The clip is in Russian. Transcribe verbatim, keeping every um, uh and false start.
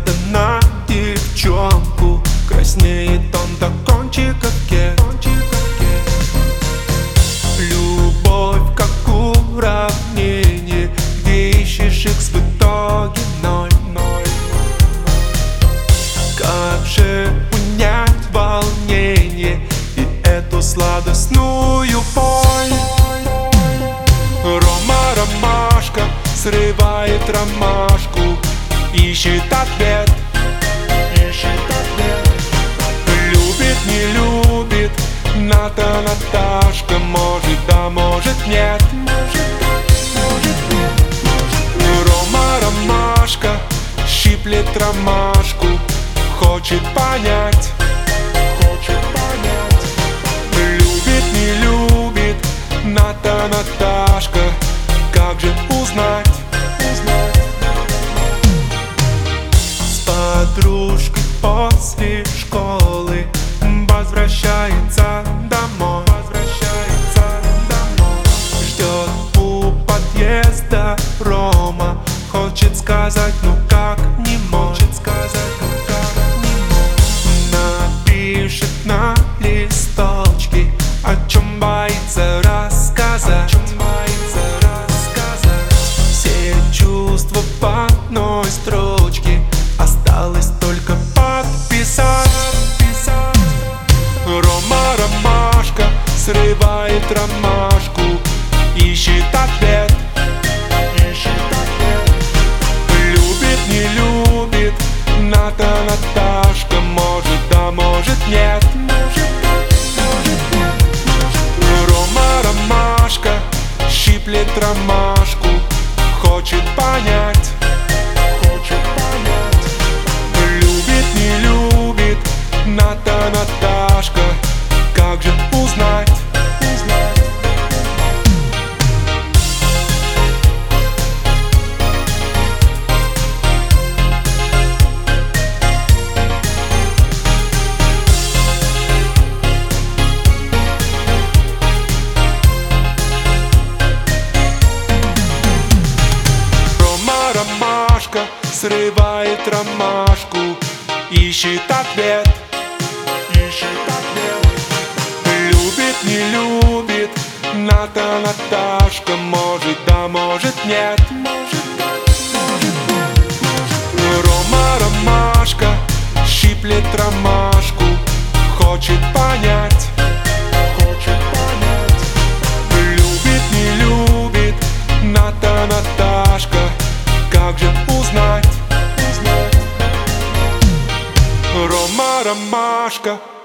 Ната на девчонку краснеет он до кончиков кет. Любовь как уравнение, где ищешь икс, в итоге ноль. Как же унять волнение и эту сладостную боль? Рома ромашка срывает ромашку, ищет ответ, ищет ответ. Любит, не любит Ната Наташка, может да, может нет. Рома ромашка щиплет ромашку, хочет понять, хочет понять. Любит, не любит Ната Наташка, как же узнать, узнать? С подружкой после школы возвращается домой, возвращается домой. Ждет у подъезда Рома, хочет сказать, ну как не может сказать, ну как не может. Напишет на листочке, о чем боится рассказать, о чем боится рассказать. Все чувства в одной строчке, осталось только подписать. Рома ромашка срывает ромашку, ищет ответ, ищет ответ. Любит, не любит Ната Наташка, может да, может нет. Рома ромашка щиплет ромашку, хочет понять, хочет понять. Любит, не любит Ната Наташка, как же узнать, узнать? Рома ромашка срывает ромашку, ищет ответ, ищет ответ. Любит, не любит Ната Наташка, может да, может нет. Рома ромашка щиплет ромашку, хочет понять, хочет понять. Любит, не любит Ната Наташка, как же узнать, узнать? Рома ромашка